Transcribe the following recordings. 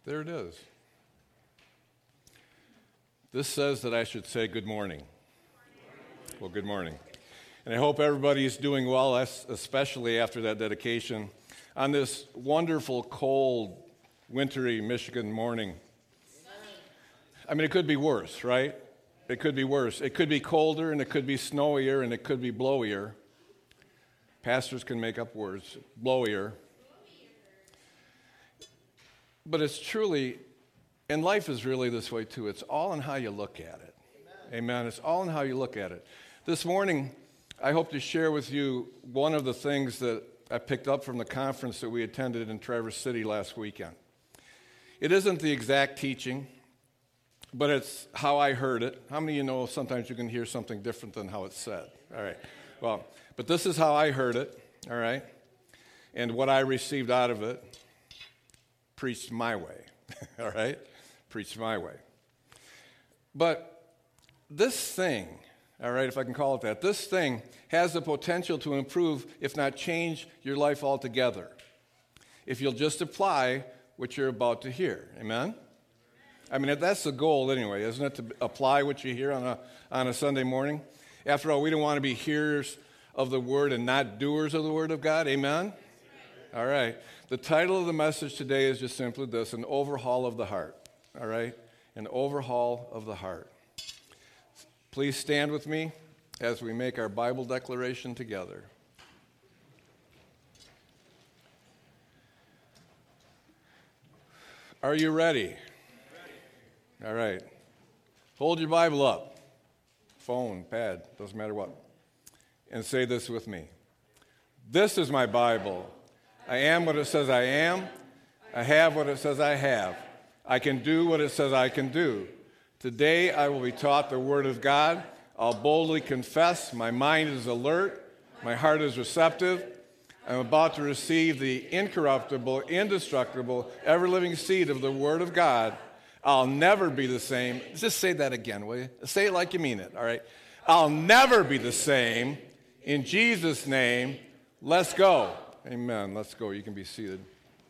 There it is. This says that I should say good morning. Well, good morning. And I hope everybody's doing well, especially after that dedication, on this wonderful, cold, wintry Michigan morning. I mean, it could be worse, right? It could be worse. It could be colder, and it could be snowier, and it could be blowier. Pastors can make up words. Blowier. But it's truly, and life is really this way too. It's all in how you look at it. Amen. It's all in how you look at it. This morning, I hope to share with you one of the things that I picked up from the conference that we attended in Traverse City last weekend. It isn't the exact teaching, but it's how I heard it. How many of you know sometimes you can hear something different than how it's said? All right. Well, but this is how I heard it, all right? And what I received out of it, preached my way, all right? Preached my way. But this thing, all right, if I can call it that, this thing has the potential to improve, if not change, your life altogether, if you'll just apply what you're about to hear. Amen? I mean, that's the goal anyway, isn't it, to apply what you hear on a Sunday morning? After all, we don't want to be hearers of the word and not doers of the word of God. Amen? All right. The title of the message today is just simply this, an overhaul of the heart. All right? An overhaul of the heart. Please stand with me as we make our Bible declaration together. Are you ready? All right. Hold your Bible up. Phone, pad, doesn't matter what. And say this with me. This is my Bible. I am what it says I am. I have what it says I have. I can do what it says I can do. Today I will be taught the Word of God. I'll boldly confess. My mind is alert. My heart is receptive. I'm about to receive the incorruptible, indestructible, ever-living seed of the Word of God. I'll never be the same. Just say that again, will you? Say it like you mean it, all right? I'll never be the same. In Jesus' name, let's go. Amen. Let's go. You can be seated.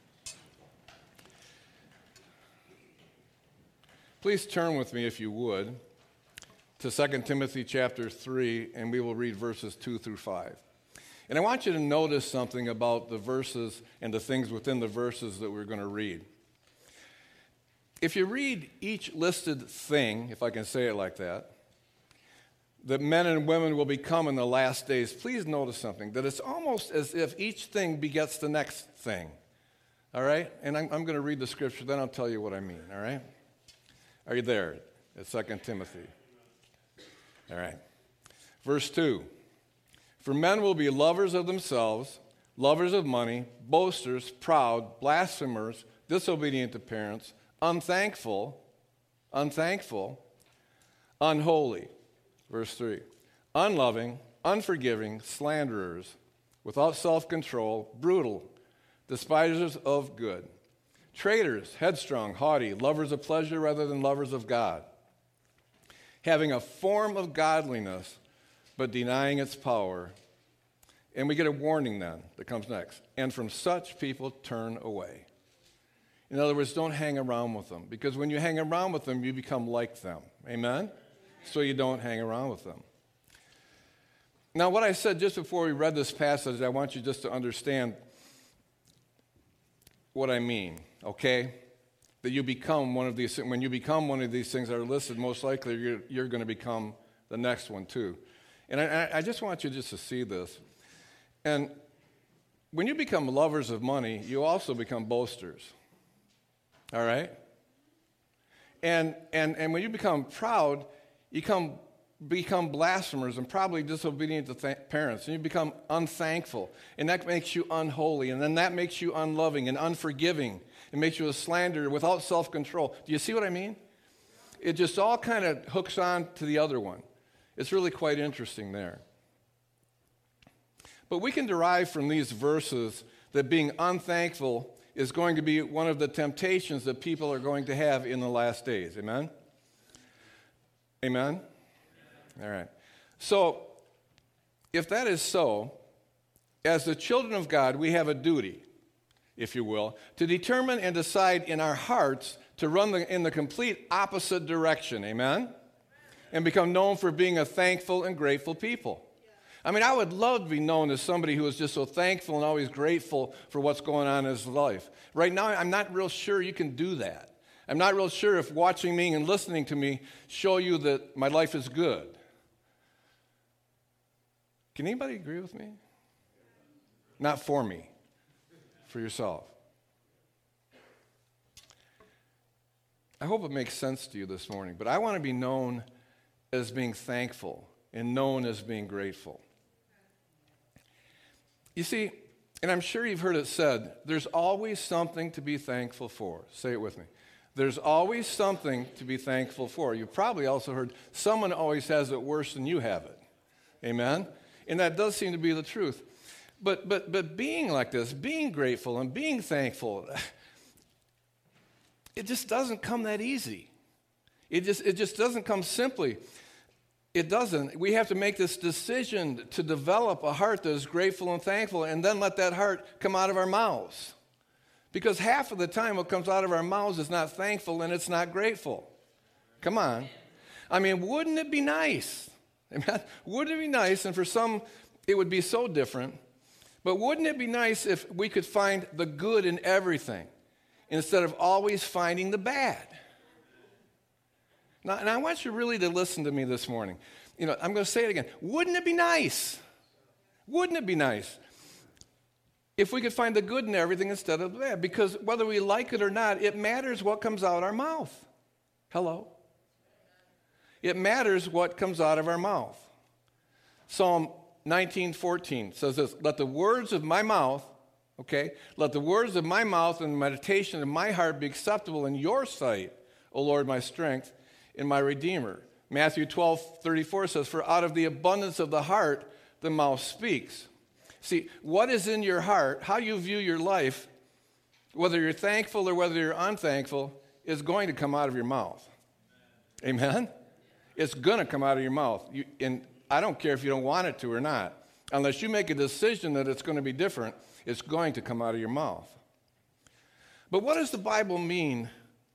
Please turn with me, if you would, to 2 Timothy chapter 3, and we will read verses 2 through 5. And I want you to notice something about the verses and the things within the verses that we're going to read. If you read each listed thing, if I can say it like that men and women will become in the last days, please notice something, that it's almost as if each thing begets the next thing, all right? And I'm going to read the scripture, then I'll tell you what I mean, all right? Are you there? It's 2 Timothy. All right. Verse 2. For men will be lovers of themselves, lovers of money, boasters, proud, blasphemers, disobedient to parents, unthankful, unholy. Verse 3. Unloving, unforgiving, slanderers, without self-control, brutal, despisers of good, traitors, headstrong, haughty, lovers of pleasure rather than lovers of God, having a form of godliness, but denying its power. And we get a warning then that comes next. And from such people turn away. In other words, don't hang around with them, because when you hang around with them, you become like them. Amen? So you don't hang around with them. Now, what I said just before we read this passage, I want you just to understand what I mean, okay? That you become one of these, when you become one of these things that are listed, most likely you're going to become the next one too. And I just want you just to see this. And when you become lovers of money, you also become boasters. All right? And when you become proud, you become blasphemers and probably disobedient to parents. And you become unthankful. And that makes you unholy. And then that makes you unloving and unforgiving. It makes you a slanderer without self-control. Do you see what I mean? It just all kind of hooks on to the other one. It's really quite interesting there. But we can derive from these verses that being unthankful is going to be one of the temptations that people are going to have in the last days. Amen? Amen? All right. So, if that is so, as the children of God, we have a duty. if you will, to determine and decide in our hearts to run in the complete opposite direction. Amen? And become known for being a thankful and grateful people. I mean, I would love to be known as somebody who is just so thankful and always grateful for what's going on in his life. Right now, I'm not real sure you can do that. I'm not real sure if watching me and listening to me show you that my life is good. Can anybody agree with me? Not for me, for yourself. I hope it makes sense to you this morning, but I want to be known as being thankful and known as being grateful. You see, and I'm sure you've heard it said, there's always something to be thankful for. Say it with me. There's always something to be thankful for. You've probably also heard someone always has it worse than you have it. Amen? And that does seem to be the truth. But being like this, being grateful and being thankful, it just doesn't come that easy. It just doesn't come simply. It doesn't. We have to make this decision to develop a heart that is grateful and thankful, and then let that heart come out of our mouths. Because half of the time what comes out of our mouths is not thankful and it's not grateful. Come on. I mean, wouldn't it be nice? Wouldn't it be nice, and for some it would be so different, but wouldn't it be nice if we could find the good in everything instead of always finding the bad? Now, and I want you really to listen to me this morning. I'm going to say it again. Wouldn't it be nice? Wouldn't it be nice if we could find the good in everything instead of the bad? Because whether we like it or not, it matters what comes out our mouth. Hello? It matters what comes out of our mouth. Psalm 19:14 says this, let the words of my mouth and the meditation of my heart be acceptable in your sight, O Lord, my strength and my Redeemer. Matthew 12:34 says, for out of the abundance of the heart, the mouth speaks. See, what is in your heart, how you view your life, whether you're thankful or whether you're unthankful, is going to come out of your mouth. Amen? It's going to come out of your mouth. And I don't care if you don't want it to or not. Unless you make a decision that it's going to be different, it's going to come out of your mouth. But what does the Bible mean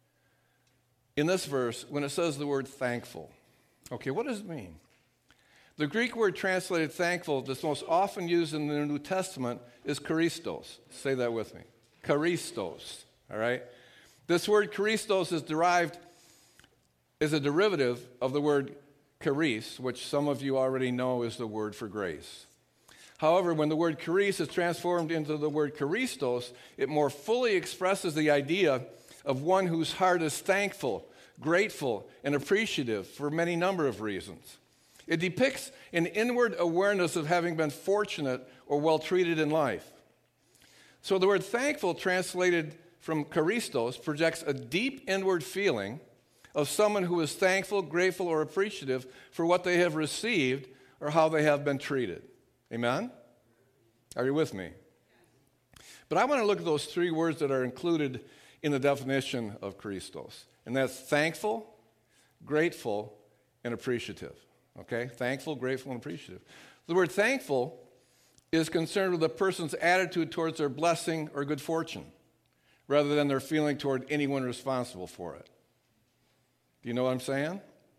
in this verse when it says the word thankful? Okay, what does it mean? The Greek word translated thankful that's most often used in the New Testament is charistos. Say that with me. Charistos, all right? This word charistos is a derivative of the word charis, which some of you already know is the word for grace. However, when the word charis is transformed into the word charistos, it more fully expresses the idea of one whose heart is thankful, grateful, and appreciative for many number of reasons. It depicts an inward awareness of having been fortunate or well treated in life. So the word thankful, translated from charistos, projects a deep inward feeling of someone who is thankful, grateful, or appreciative for what they have received or how they have been treated. Amen? Are you with me? But I want to look at those three words that are included in the definition of charistos. And that's thankful, grateful, and appreciative. Okay? Thankful, grateful, and appreciative. The word thankful is concerned with a person's attitude towards their blessing or good fortune, rather than their feeling toward anyone responsible for it. Do you know what I'm saying?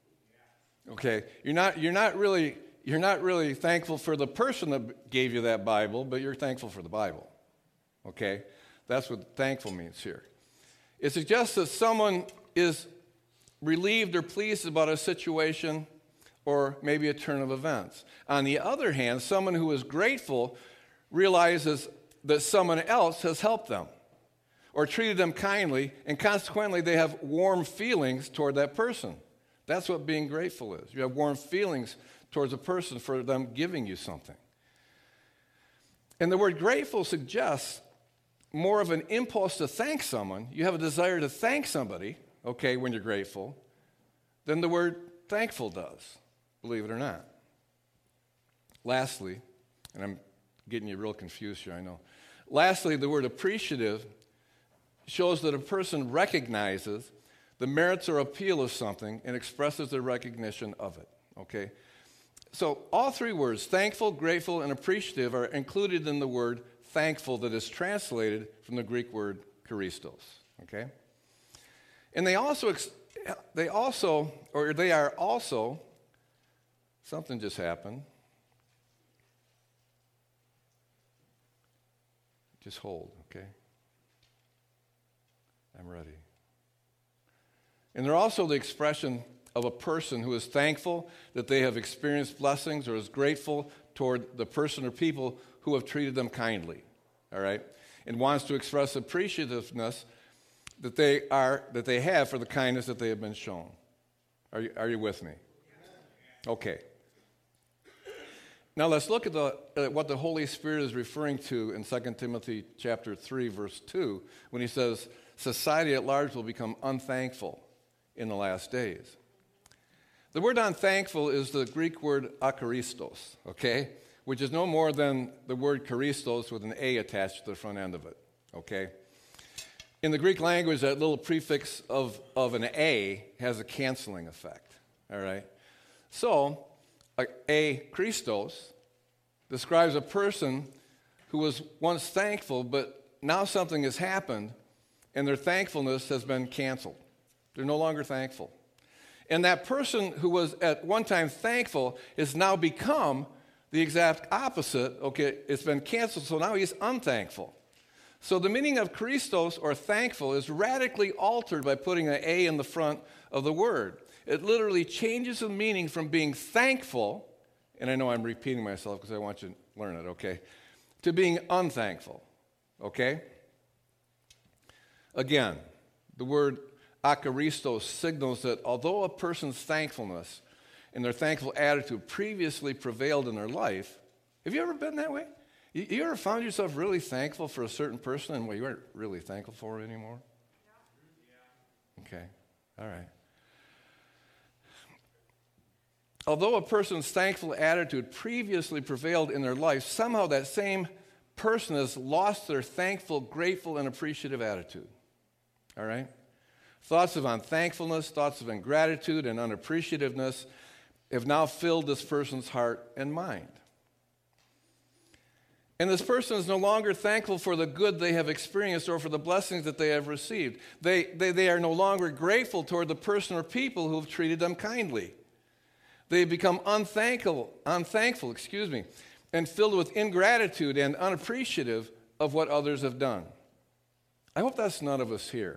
Okay. You're not really thankful for the person that gave you that Bible, but you're thankful for the Bible. Okay? That's what thankful means here. It suggests that someone is relieved or pleased about a situation or maybe a turn of events. On the other hand, someone who is grateful realizes that someone else has helped them or treated them kindly, and consequently they have warm feelings toward that person. That's what being grateful is. You have warm feelings towards a person for them giving you something. And the word grateful suggests more of an impulse to thank someone. You have a desire to thank somebody, okay, when you're grateful, than the word thankful does, believe it or not. Lastly, and I'm getting you real confused here, I know. Lastly, the word appreciative shows that a person recognizes the merits or appeal of something and expresses their recognition of it, okay? So all three words, thankful, grateful, and appreciative, are included in the word thankful that is translated from the Greek word charistos, okay? And they are also, something just happened. Just hold, okay? I'm ready. And they're also the expression of a person who is thankful that they have experienced blessings or is grateful toward the person or people who have treated them kindly, all right? And wants to express appreciativeness that they have for the kindness that they have been shown. Are you with me? Okay. Now let's look at what the Holy Spirit is referring to in 2 Timothy chapter 3, verse 2, when he says, society at large will become unthankful in the last days. The word unthankful is the Greek word akaristos, okay, which is no more than the word charistos with an A attached to the front end of it, okay? In the Greek language, that little prefix of an A has a canceling effect, all right? So, a Christos describes a person who was once thankful, but now something has happened, and their thankfulness has been canceled. They're no longer thankful. And that person who was at one time thankful has now become the exact opposite. Okay, it's been canceled, so now he's unthankful. So the meaning of Christos, or thankful, is radically altered by putting an A in the front of the word. It literally changes the meaning from being thankful, and I know I'm repeating myself because I want you to learn it, okay, to being unthankful, okay? Again, the word akaristos signals that although a person's thankfulness and their thankful attitude previously prevailed in their life, have you ever been that way? You ever found yourself really thankful for a certain person and you weren't really thankful for it anymore? Yeah. Okay, all right. Although a person's thankful attitude previously prevailed in their life, somehow that same person has lost their thankful, grateful, and appreciative attitude. All right? Thoughts of unthankfulness, thoughts of ingratitude, and unappreciativeness have now filled this person's heart and mind. And this person is no longer thankful for the good they have experienced or for the blessings that they have received. They are no longer grateful toward the person or people who have treated them kindly. They become unthankful, and filled with ingratitude and unappreciative of what others have done. I hope that's none of us here.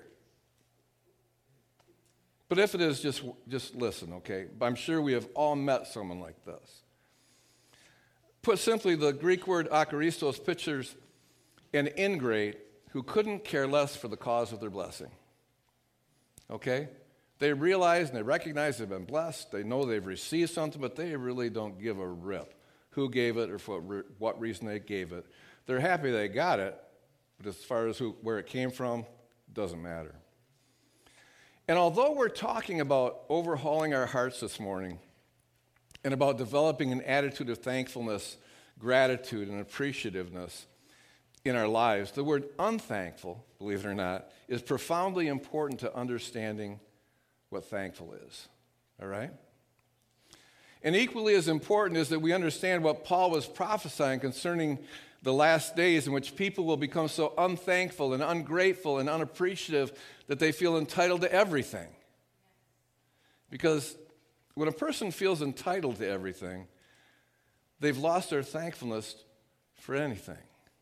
But if it is, just listen, okay? I'm sure we have all met someone like this. Put simply, the Greek word akaristos pictures an ingrate who couldn't care less for the cause of their blessing. Okay? They realize and they recognize they've been blessed. They know they've received something, but they really don't give a rip who gave it or for what reason they gave it. They're happy they got it, but as far as where it came from, it doesn't matter. And although we're talking about overhauling our hearts this morning and about developing an attitude of thankfulness, gratitude, and appreciativeness in our lives, the word unthankful, believe it or not, is profoundly important to understanding what thankful is. All right? And equally as important is that we understand what Paul was prophesying concerning the last days in which people will become so unthankful and ungrateful and unappreciative that they feel entitled to everything. Because when a person feels entitled to everything, they've lost their thankfulness for anything.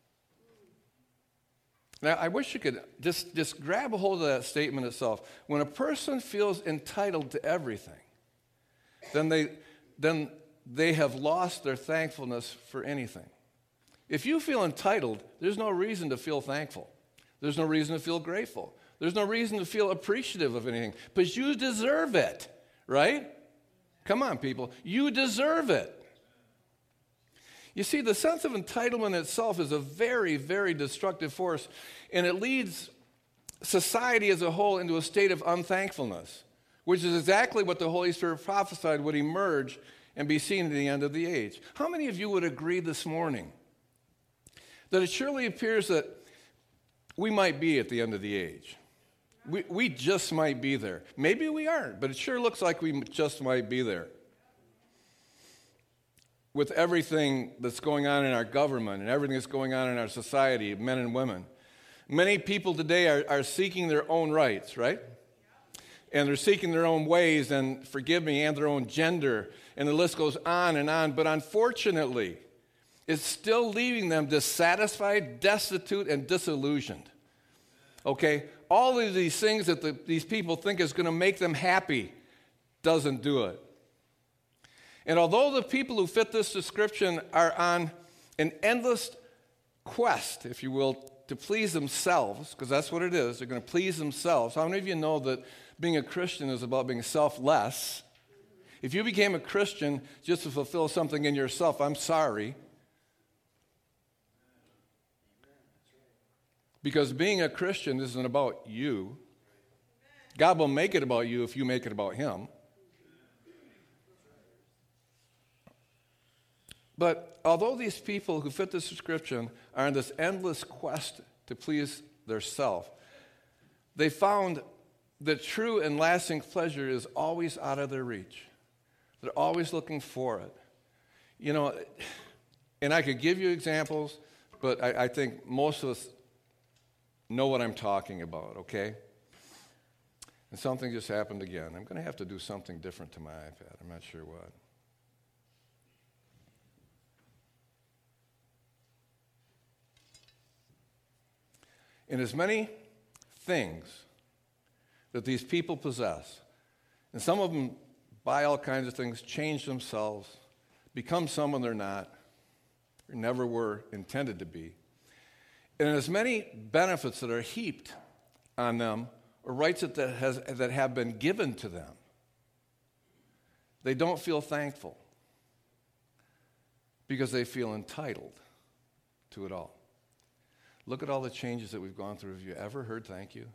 Now, I wish you could just grab a hold of that statement itself. When a person feels entitled to everything, then they have lost their thankfulness for anything. If you feel entitled, there's no reason to feel thankful. There's no reason to feel grateful. There's no reason to feel appreciative of anything. But you deserve it, right? Come on, people. You deserve it. You see, the sense of entitlement itself is a very, very destructive force, and it leads society as a whole into a state of unthankfulness, which is exactly what the Holy Spirit prophesied would emerge and be seen at the end of the age. How many of you would agree this morning that it surely appears that we might be at the end of the age? We just might be there. Maybe we aren't, but it sure looks like we just might be there. with everything that's going on in our government and everything that's going on in our society, men and women. Many people today are seeking their own rights, right? And they're seeking their own ways, and forgive me, and their own gender, and the list goes on and on. But unfortunately, it's still leaving them dissatisfied, destitute, and disillusioned. Okay? All of these things that these people think is going to make them happy doesn't do it. And although the people who fit this description are on an endless quest, if you will, to please themselves, because that's what it is, they're going to please themselves. How many of you know that being a Christian is about being selfless? If you became a Christian just to fulfill something in yourself, I'm sorry. Because being a Christian isn't about you. God will make it about you if you make it about Him. But although these people who fit this description are on this endless quest to please their self, they found that true and lasting pleasure is always out of their reach. They're always looking for it. You know, and I could give you examples, but I think most of us know what I'm talking about, okay? And something just happened again. I'm going to have to do something different to my iPad. I'm not sure what. In as many things that these people possess, and some of them buy all kinds of things, change themselves, become someone they're not, or never were intended to be, and in as many benefits that are heaped on them, or rights that have been given to them, they don't feel thankful because they feel entitled to it all. Look at all the changes that we've gone through. Have you ever heard thank you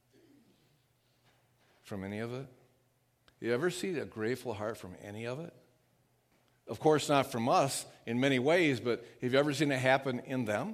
from any of it? You ever see a grateful heart from any of it? Of course, not from us in many ways, but have you ever seen it happen in them?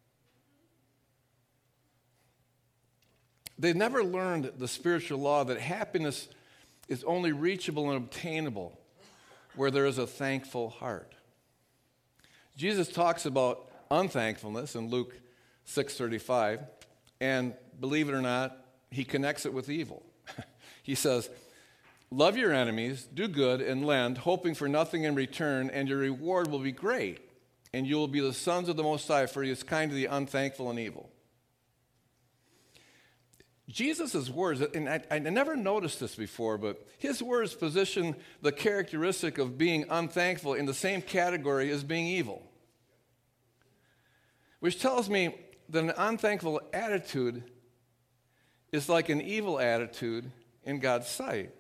They've never learned the spiritual law that happiness is only reachable and obtainable where there is a thankful heart. Jesus talks about unthankfulness in Luke 6:35, and believe it or not, he connects it with evil. He says, love your enemies, do good, and lend, hoping for nothing in return, and your reward will be great, and you will be the sons of the Most High, for He is kind to the unthankful and evil. Jesus' words, and I never noticed this before, but his words position the characteristic of being unthankful in the same category as being evil, which tells me that an unthankful attitude is like an evil attitude in God's sight.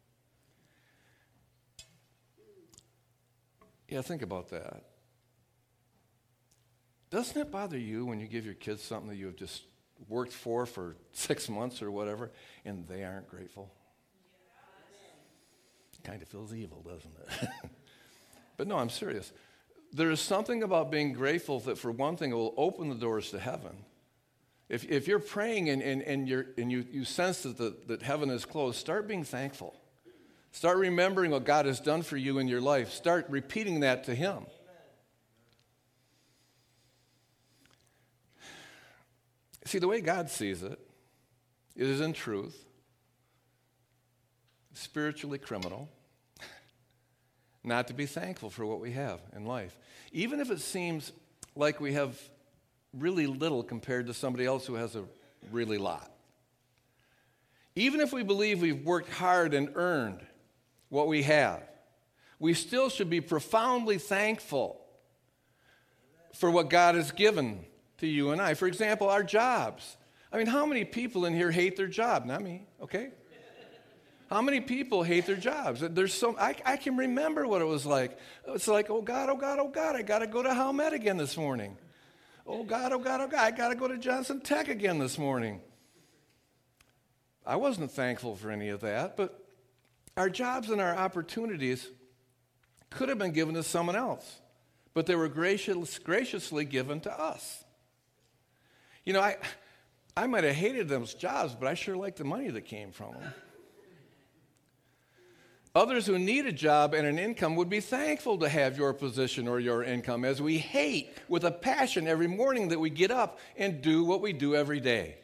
Yeah, think about that. Doesn't it bother you when you give your kids something that you have just worked for 6 months or whatever, and they aren't grateful? Kind of feels evil, doesn't it? But no, I'm serious. There is something about being grateful that, for one thing, it will open the doors to heaven. If you're praying and you sense that heaven is closed, start being thankful. Start remembering what God has done for you in your life. Start repeating that to Him. See, the way God sees it, it is in truth spiritually criminal not to be thankful for what we have in life, even if it seems like we have really little compared to somebody else who has a really lot. Even if we believe we've worked hard and earned what we have, we still should be profoundly thankful for what God has given to you and I. For example, our jobs. I mean, how many people in here hate their job? Not me, okay? How many people hate their jobs? I can remember what it was like. It's like, oh God, I got to go to Halmet again this morning. Oh God, I got to go to Johnson Tech again this morning. I wasn't thankful for any of that, but our jobs and our opportunities could have been given to someone else, but they were graciously given to us. You know, I might have hated those jobs, but I sure liked the money that came from them. Others who need a job and an income would be thankful to have your position or your income, as we hate with a passion every morning that we get up and do what we do every day.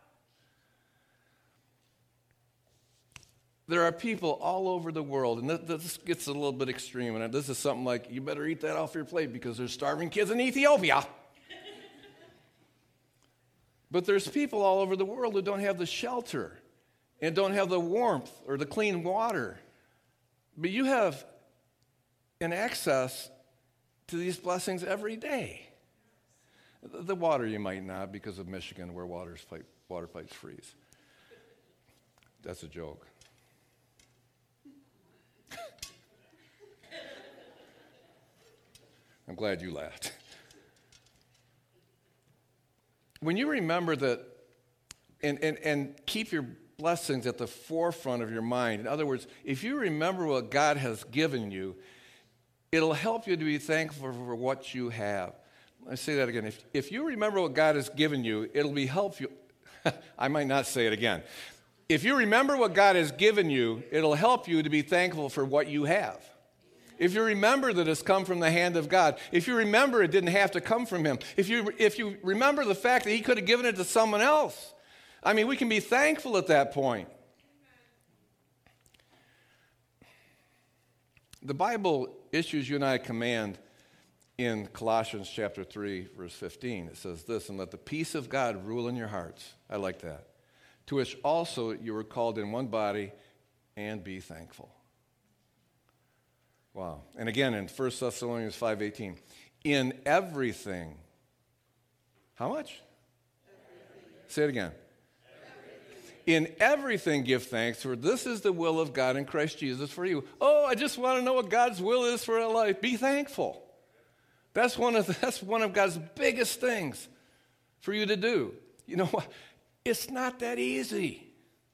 There are people all over the world, and this gets a little bit extreme, and this is something like, you better eat that off your plate because there's starving kids in Ethiopia. But there's people all over the world who don't have the shelter and don't have the warmth or the clean water. But you have an access to these blessings every day. The water you might not, because of Michigan where water pipes freeze. That's a joke. I'm glad you laughed. When you remember that and keep your blessings at the forefront of your mind, in other words, if you remember what God has given you, it'll help you to be thankful for what you have. Let's say that again. If you remember what God has given you, it'll be helpful. I might not say it again. If you remember what God has given you, it'll help you to be thankful for what you have. If you remember that it's come from the hand of God, if you remember it didn't have to come from Him, if you remember the fact that He could have given it to someone else, I mean, we can be thankful at that point. The Bible issues you and I a command in Colossians chapter 3, verse 15. It says this, and let the peace of God rule in your hearts. I like that. To which also you were called in one body, and be thankful. Wow. And again in 1 Thessalonians 5:18, in everything. How much? Everything. Say it again. Everything. In everything give thanks, for this is the will of God in Christ Jesus for you. Oh, I just want to know what God's will is for our life. Be thankful. That's one of God's biggest things for you to do. You know what? It's not that easy.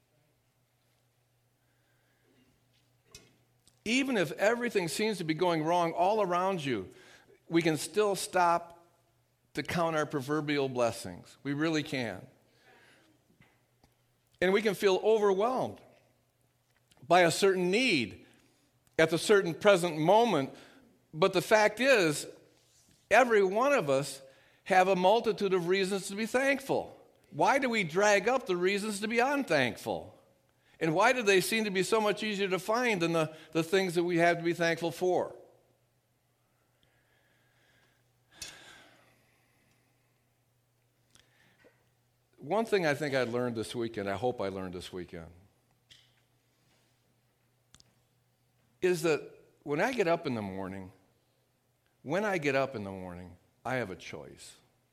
Even if everything seems to be going wrong all around you, we can still stop to count our proverbial blessings. We really can. And we can feel overwhelmed by a certain need at the certain present moment. But the fact is, every one of us have a multitude of reasons to be thankful. Why do we drag up the reasons to be unthankful? And why do they seem to be so much easier to find than the things that we have to be thankful for? One thing I think I learned this weekend, I hope I learned this weekend, is that when I get up in the morning, I have a choice.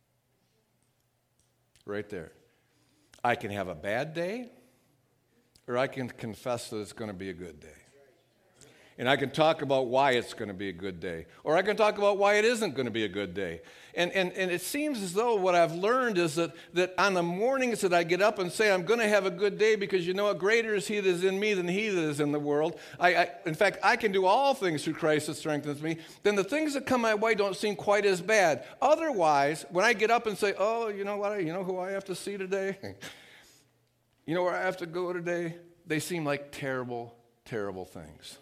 Right there. I can have a bad day, or I can confess that it's going to be a good day. And I can talk about why it's going to be a good day. Or I can talk about why it isn't going to be a good day. And it seems as though what I've learned is that on the mornings that I get up and say, I'm going to have a good day because you know what? Greater is He that is in me than he that is in the world. In fact, I can do all things through Christ that strengthens me. Then the things that come my way don't seem quite as bad. Otherwise, when I get up and say, oh, you know what? You know who I have to see today? You know where I have to go today? They seem like terrible, terrible things.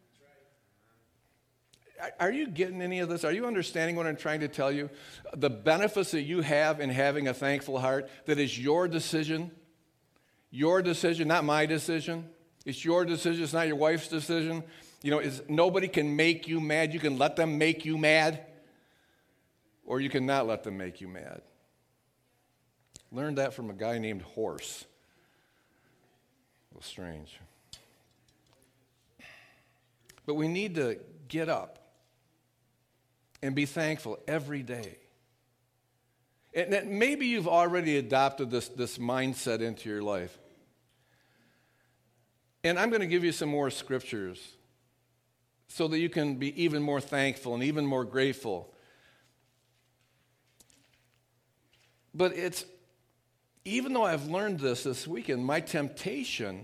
Are you getting any of this? Are you understanding what I'm trying to tell you? The benefits that you have in having a thankful heart, that is your decision, not my decision. It's your decision, it's not your wife's decision. You know, nobody can make you mad. You can let them make you mad, or you can not let them make you mad. Learned that from a guy named Horse. A little strange. But we need to get up and be thankful every day. And maybe you've already adopted this mindset into your life. And I'm going to give you some more scriptures so that you can be even more thankful and even more grateful. But even though I've learned this weekend, my temptation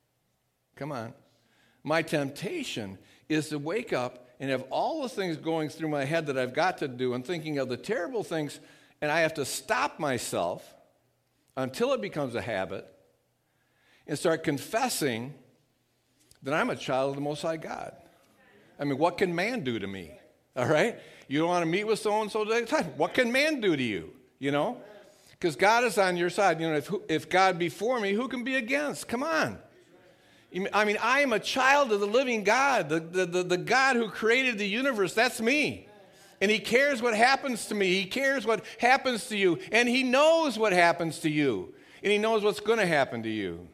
is to wake up and have all the things going through my head that I've got to do and thinking of the terrible things, and I have to stop myself until it becomes a habit and start confessing then I'm a child of the Most High God. I mean, what can man do to me? All right? You don't want to meet with so-and-so today? What can man do to you? You know? Because God is on your side. You know, if God be for me, who can be against? Come on. I mean, I am a child of the living God, the God who created the universe. That's me. And he cares what happens to me. He cares what happens to you. And he knows what happens to you. And he knows what's going to happen to you.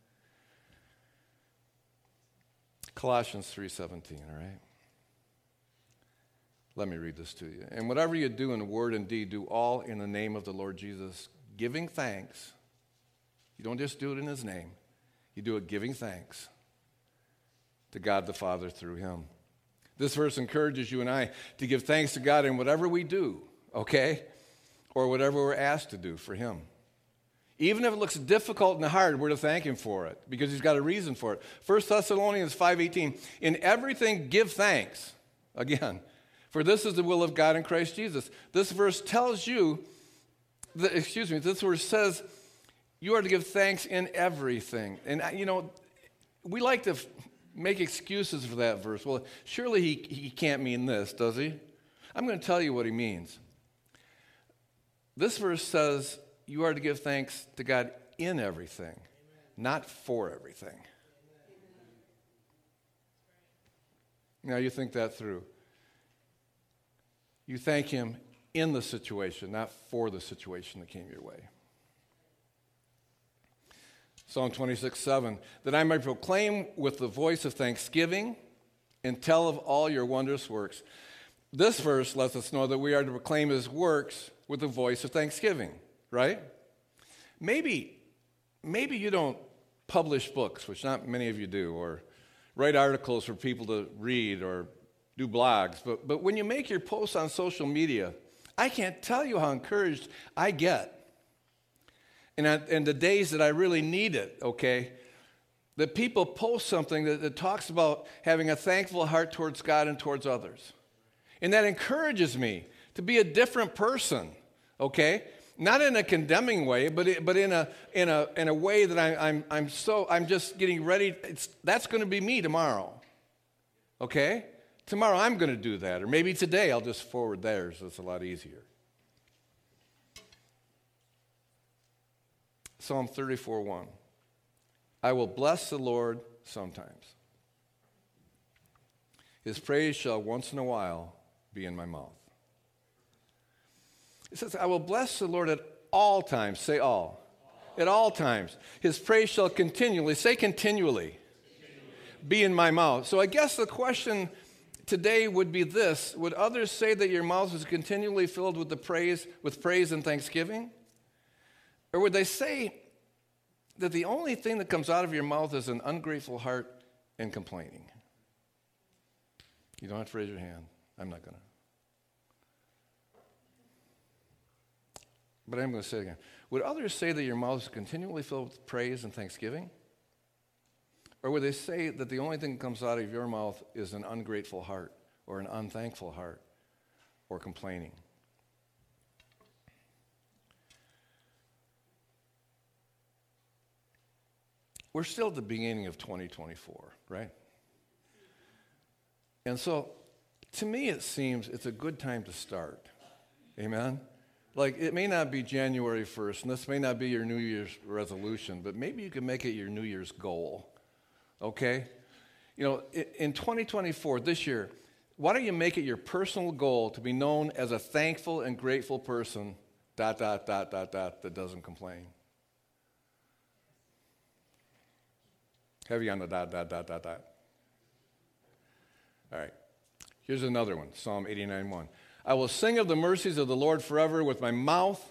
Colossians 3:17, all right? Let me read this to you. And whatever you do in word and deed, do all in the name of the Lord Jesus, giving thanks. You don't just do it in his name. You do it giving thanks to God the Father through him. This verse encourages you and I to give thanks to God in whatever we do, okay? Or whatever we're asked to do for him. Even if it looks difficult and hard, we're to thank him for it because he's got a reason for it. 1 Thessalonians 5:18, in everything give thanks. Again, for this is the will of God in Christ Jesus. This verse tells you, this verse says you are to give thanks in everything. And, you know, we like to make excuses for that verse. Well, surely he can't mean this, does he? I'm going to tell you what he means. This verse says you are to give thanks to God in everything, not for everything. Now you think that through. You thank him in the situation, not for the situation that came your way. Psalm 26:7, that I may proclaim with the voice of thanksgiving and tell of all your wondrous works. This verse lets us know that we are to proclaim his works with the voice of thanksgiving, right? Maybe you don't publish books, which not many of you do, or write articles for people to read or do blogs, but when you make your posts on social media, I can't tell you how encouraged I get. And the days that I really need it, okay, that people post something that talks about having a thankful heart towards God and towards others. And that encourages me to be a different person, okay? Not in a condemning way, but in a way that I'm just getting ready. That's going to be me tomorrow, okay? Tomorrow I'm going to do that, or maybe today I'll just forward theirs. It's a lot easier. Psalm 34:1. I will bless the Lord sometimes. His praise shall once in a while be in my mouth. It says, I will bless the Lord at all times. Say all. At all times. His praise shall continually, say continually, be in my mouth. So I guess the question today would be this. Would others say that your mouth is continually filled with praise and thanksgiving? Or would they say that the only thing that comes out of your mouth is an ungrateful heart and complaining? You don't have to raise your hand. I'm not going to. But I'm going to say it again. Would others say that your mouth is continually filled with praise and thanksgiving? Or would they say that the only thing that comes out of your mouth is an ungrateful heart or an unthankful heart or complaining? We're still at the beginning of 2024, right? And so, to me, it seems it's a good time to start. Amen? Like, it may not be January 1st, and this may not be your New Year's resolution, but maybe you can make it your New Year's goal, okay? You know, in 2024, this year, why don't you make it your personal goal to be known as a thankful and grateful person, ... that doesn't complain. Heavy on the ... All right. Here's another one, Psalm 89:1. I will sing of the mercies of the Lord forever. With my mouth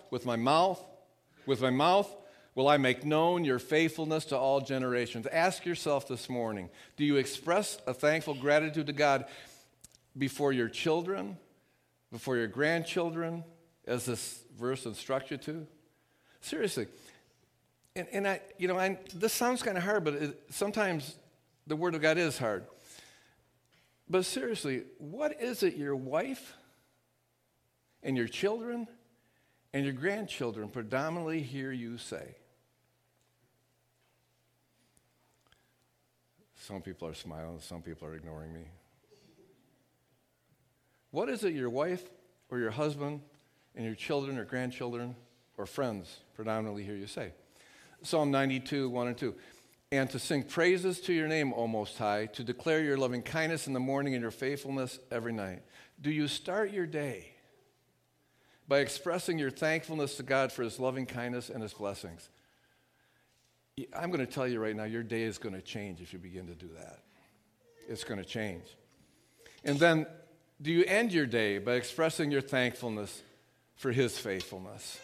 will I make known your faithfulness to all generations. Ask yourself this morning, do you express a thankful gratitude to God before your children, before your grandchildren, as this verse instructs you to? Seriously. And this sounds kind of hard, but sometimes the Word of God is hard. But seriously, what is it your wife and your children and your grandchildren predominantly hear you say? Some people are smiling, some people are ignoring me. What is it your wife or your husband and your children or grandchildren or friends predominantly hear you say? Psalm 92, 1 and 2. And to sing praises to your name, O Most High, to declare your loving kindness in the morning and your faithfulness every night. Do you start your day by expressing your thankfulness to God for his loving kindness and his blessings? I'm going to tell you right now, your day is going to change if you begin to do that. It's going to change. And then, do you end your day by expressing your thankfulness for his faithfulness?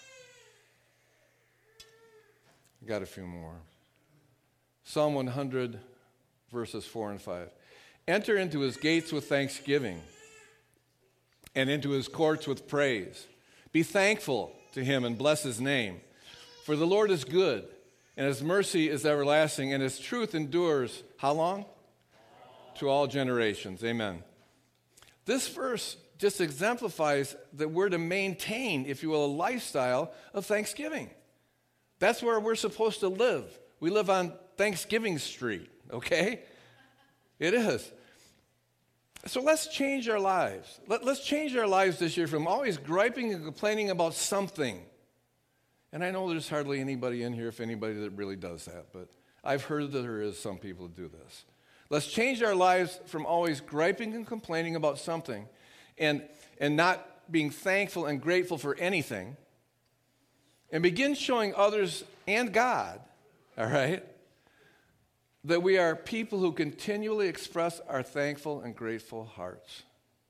Got a few more. Psalm 100, verses 4 and 5. Enter into his gates with thanksgiving and into his courts with praise. Be thankful to him and bless his name. For the Lord is good, and his mercy is everlasting, and his truth endures, how long? To all generations. Amen. This verse just exemplifies that we're to maintain, if you will, a lifestyle of thanksgiving. That's where we're supposed to live. We live on Thanksgiving Street, okay? It is. So let's change our lives. Let's change our lives this year from always griping and complaining about something. And I know there's hardly anybody in here, if anybody, that really does that, but I've heard that there is some people who do this. Let's change our lives from always griping and complaining about something and not being thankful and grateful for anything, and begin showing others and God, all right, that we are people who continually express our thankful and grateful hearts.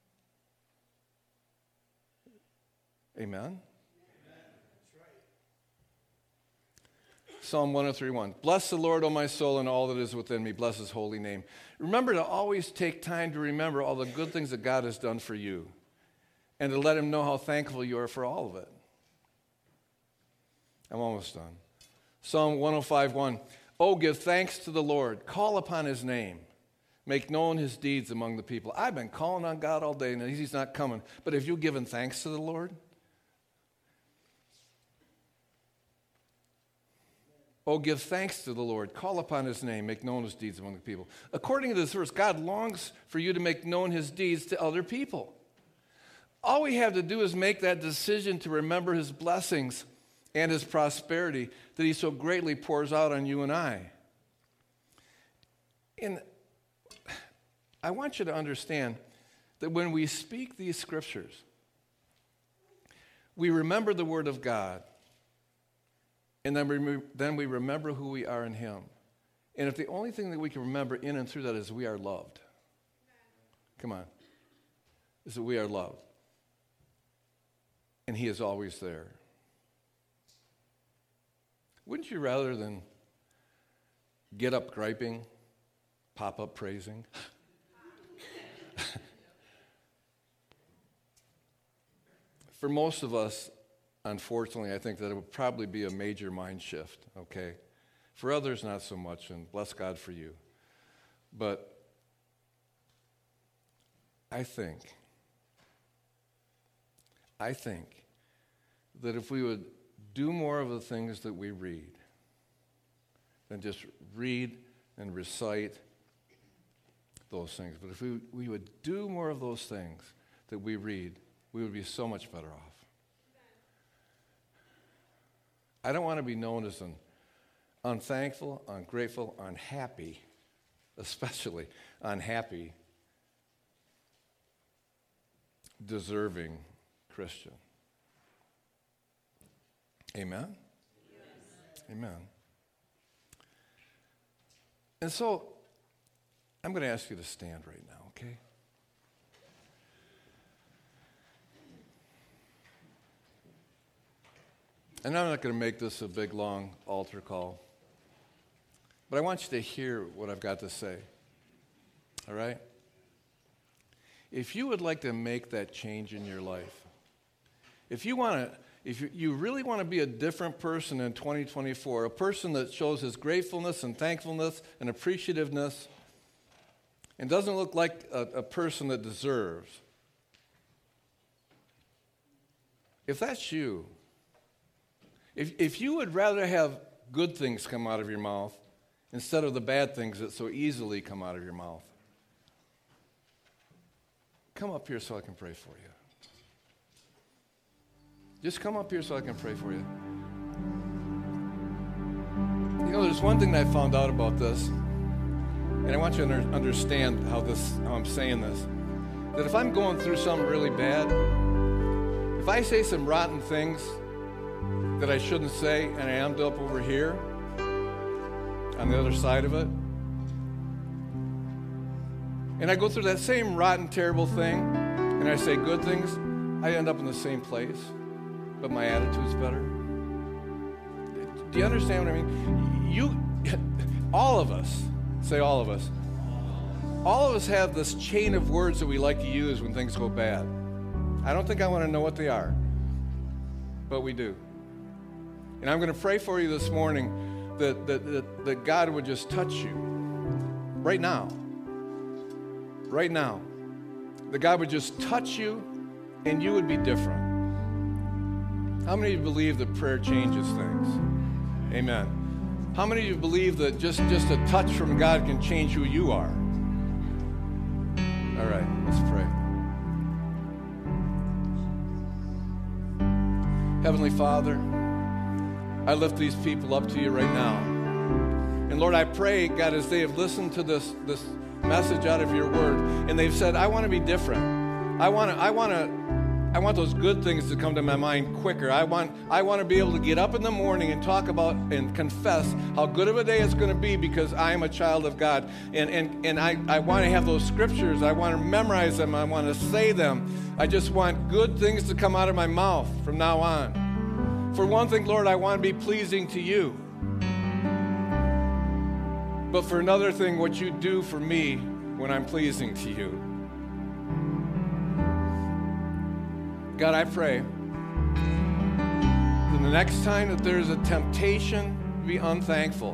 Amen? Psalm 103:1. Bless the Lord, O my soul, and all that is within me. Bless his holy name. Remember to always take time to remember all the good things that God has done for you and to let him know how thankful you are for all of it. I'm almost done. Psalm 105:1. Oh, give thanks to the Lord. Call upon his name. Make known his deeds among the people. I've been calling on God all day, and he's not coming. But have you given thanks to the Lord? Oh, give thanks to the Lord. Call upon his name. Make known his deeds among the people. According to this verse, God longs for you to make known his deeds to other people. All we have to do is make that decision to remember his blessings and his prosperity that he so greatly pours out on you and I. And I want you to understand that when we speak these scriptures, we remember the word of God. And then we remember who we are in him. And if the only thing that we can remember in and through that is we are loved. Come on. Is that we are loved. And he is always there. Wouldn't you rather than get up griping, pop up praising? For most of us, unfortunately, I think that it would probably be a major mind shift, okay? For others, not so much, and bless God for you. But I think that if we would do more of the things that we read than just read and recite those things, but if we would do more of those things that we read, we would be so much better off. I don't want to be known as an unthankful, ungrateful, unhappy, especially unhappy, deserving Christian. Amen? Yes. Amen. And so, I'm going to ask you to stand right now, okay? And I'm not going to make this a big, long altar call, but I want you to hear what I've got to say, all right? If you would like to make that change in your life, if you really want to be a different person in 2024, a person that shows his gratefulness and thankfulness and appreciativeness and doesn't look like a person that deserves, if that's you, if you would rather have good things come out of your mouth instead of the bad things that so easily come out of your mouth. Come up here so I can pray for you. Just come up here so I can pray for you. You know, there's one thing that I found out about this, and I want you to understand how I'm saying this, that if I'm going through something really bad, if I say some rotten things that I shouldn't say, and I end up over here on the other side of it, and I go through that same rotten, terrible thing, and I say good things, I end up in the same place, but my attitude's better. Do you understand what I mean? All of us, say all of us have this chain of words that we like to use when things go bad. I don't think I want to know what they are, but we do. And I'm going to pray for you this morning that God would just touch you right now. Right now. That God would just touch you and you would be different. How many of you believe that prayer changes things? Amen. How many of you believe that just a touch from God can change who you are? All right, let's pray. Heavenly Father, I lift these people up to you right now. And Lord, I pray, God, as they have listened to this message out of your word, and they've said, I want to be different. I want those good things to come to my mind quicker. I want to be able to get up in the morning and talk about and confess how good of a day it's going to be because I am a child of God. And I want to have those scriptures. I want to memorize them. I want to say them. I just want good things to come out of my mouth from now on. For one thing, Lord, I want to be pleasing to you. But for another thing, what you do for me when I'm pleasing to you. God, I pray that the next time that there's a temptation to be unthankful,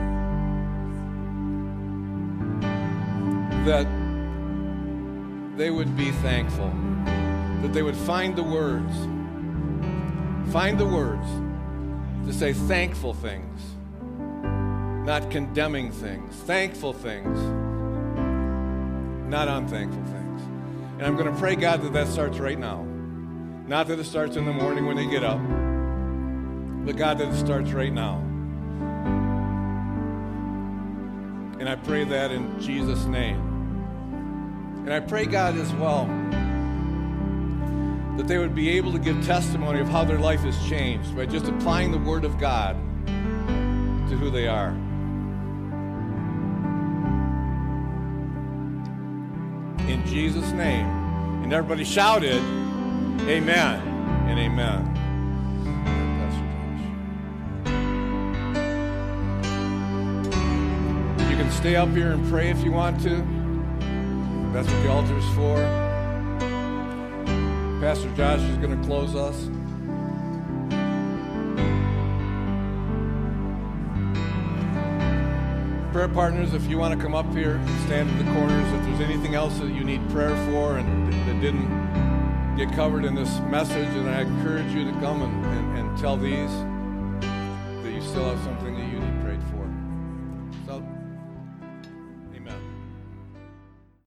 that they would be thankful, that they would find the words to say thankful things, not condemning things, thankful things, not unthankful things. And I'm going to pray, God, that starts right now. Not that it starts in the morning when they get up, but God, that it starts right now. And I pray that in Jesus' name. And I pray, God, as well, that they would be able to give testimony of how their life has changed by just applying the Word of God to who they are. In Jesus' name. And everybody shouted, amen and amen. You can stay up here and pray if you want to. That's what the altar is for. Pastor Josh is going to close us. Prayer partners, if you want to come up here and stand in the corners, if there's anything else that you need prayer for and that didn't get covered in this message, and I encourage you to come and tell these that you still have something that you need prayed for. So